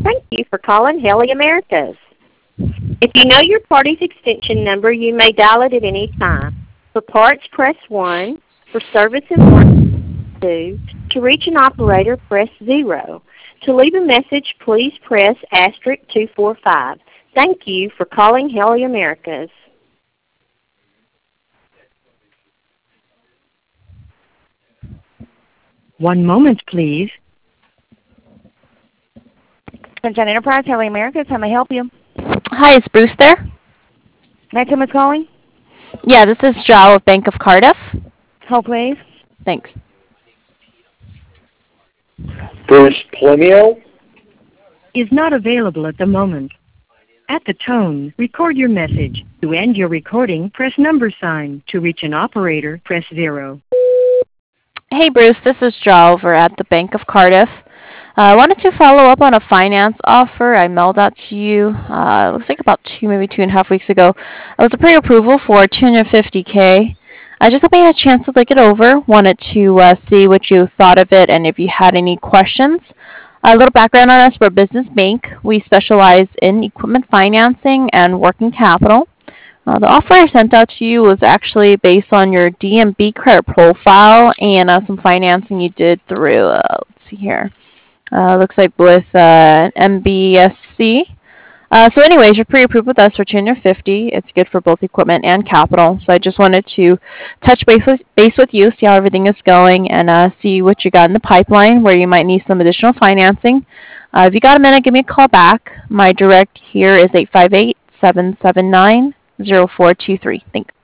Thank you for calling Haley Americas. If you know your party's extension number, you may dial it at any time. For parts, press 1. For service and warranty, 2. To reach an operator, press 0. To leave a message, please press *245. Thank you for calling Haley Americas. One moment, please. Sunshine Enterprise, Haley Americas, how may I help you? Hi, is Bruce there? May I tell who's calling? Yeah, this is Joe of Bank of Cardiff. Hold, please. Thanks. Bruce Plemio Is not available at the moment. At the tone, record your message. To end your recording, press #sign. To reach an operator, press 0. Hey, Bruce, this is Joe over at the Bank of Cardiff. I wanted to follow up on a finance offer I mailed out to you. It looks like about maybe 2.5 weeks ago. It was a pre-approval for $250K. I just hoping I had a chance to look it over. Wanted to see what you thought of it and if you had any questions. A little background on us: we're a business bank. We specialize in equipment financing and working capital. The offer I sent out to you was actually based on your DMB credit profile and some financing you did through, let's see here, looks like with MBSC. So anyways, you're pre-approved with us for $250. It's good for both equipment and capital. So I just wanted to touch base with you, see how everything is going, and see what you got in the pipeline where you might need some additional financing. If you got a minute, give me a call back. My direct here is 858-779-0423. Thanks.